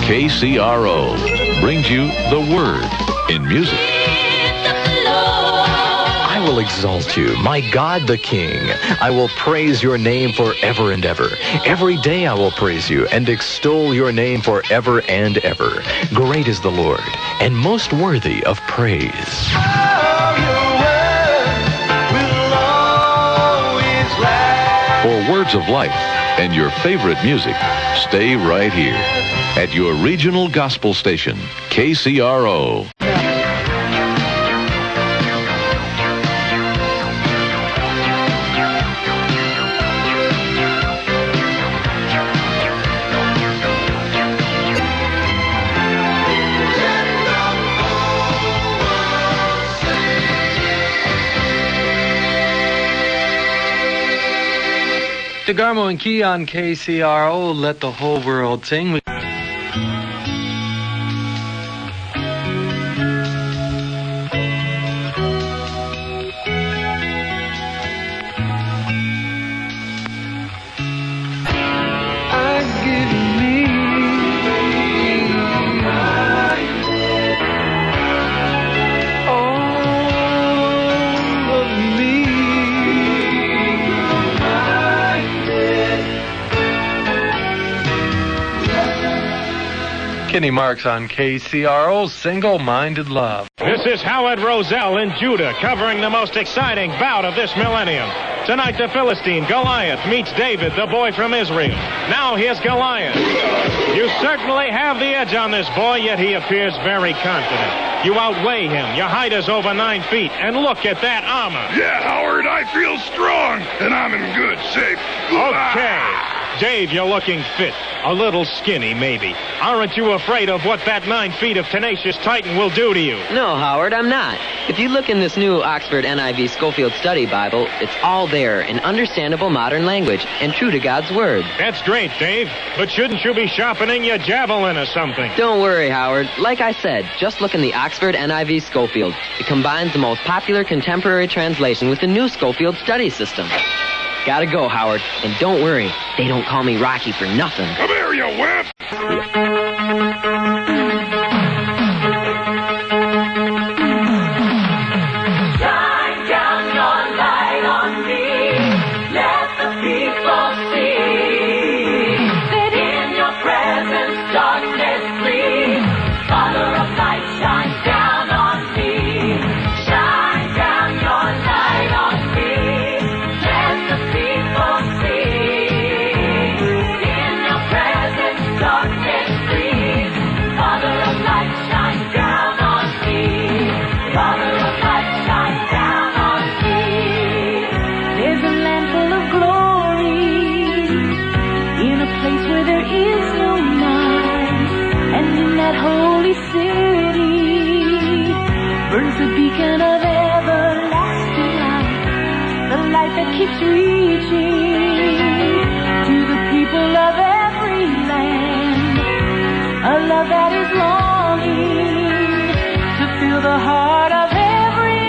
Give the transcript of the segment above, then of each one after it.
KCRO brings you the Word in music. I will exalt you, my God the King. I will praise your name forever and ever. Every day I will praise you and extol your name forever and ever. Great is the Lord, and most worthy of praise. For words of life and your favorite music, stay right here at your regional gospel station, KCRO. DeGarmo and Key on KCRO, let the whole world sing. Kenny Marks on KCRO, Single-Minded Love. This is Howard Roselle in Judah, covering the most exciting bout of this millennium. Tonight, the Philistine, Goliath, meets David, the boy from Israel. Now, here's Goliath. You certainly have the edge on this boy, yet he appears very confident. You outweigh him. Your height is over 9 feet, and look at that armor. Yeah, Howard, I feel strong, and I'm in good shape. Okay. Dave, you're looking fit. A little skinny, maybe. Aren't you afraid of what that 9 feet of tenacious Titan will do to you? No, Howard, I'm not. If you look in this new Oxford NIV Schofield Study Bible, it's all there in understandable modern language and true to God's Word. That's great, Dave. But shouldn't you be sharpening your javelin or something? Don't worry, Howard. Like I said, just look in the Oxford NIV Schofield. It combines the most popular contemporary translation with the new Schofield Study System. Gotta go, Howard. And don't worry, they don't call me Rocky for nothing. Come here, you wimp! Shine down your light on me. Let the people see that in your presence darkness flees. Father of light, shine down on me. Shine down your light on me. Let the people see in your presence darkness flees. Father of light, shine down on me. Father of light, shine down on me. There's a land full of glory, in a place where there is no night, and in that holy city burns the beacon of everlasting light, the light that keeps reaching to the people of every land, a love that is longing to fill the heart of every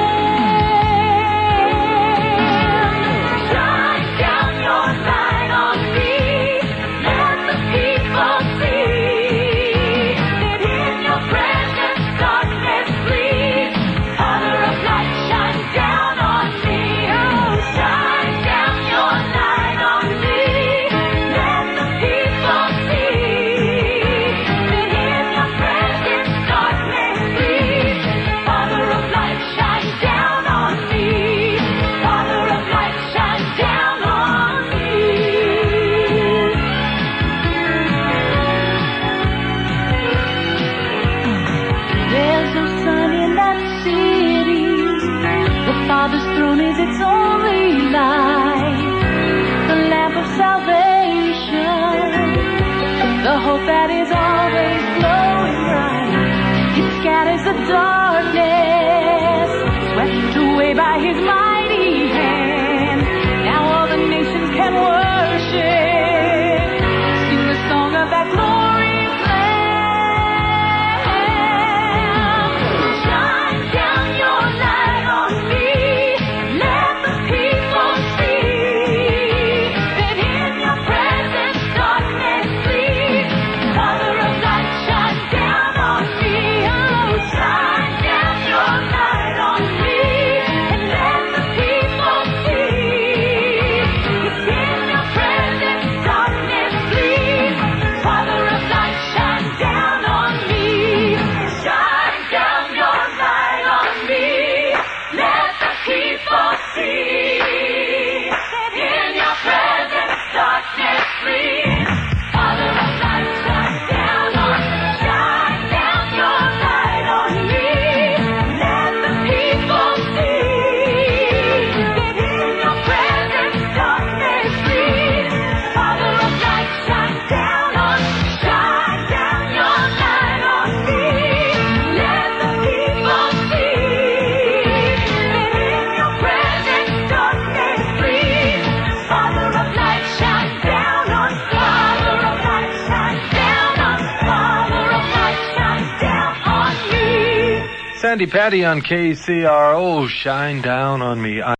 man. Shine down your light on me. Let the people see that in your presence darkness flees. Father of light, shine down on me. Oh, shine down your light on me. Let the people see that in your presence darkness flees. Father of light, shine down on me. Father of light, shine down on me. There's no sun in that city. The Father's throne is its only light, the lamp of salvation, the hope that is always glowing bright. It scatters the darkness, swept away by His mighty hand. Now all the nations can worship, sing the song of that glorious Lamb. Shine down your light on me. Let the people see that in your presence darkness flees. Father of light, Sandy Patty on KCRO. Shine down on me.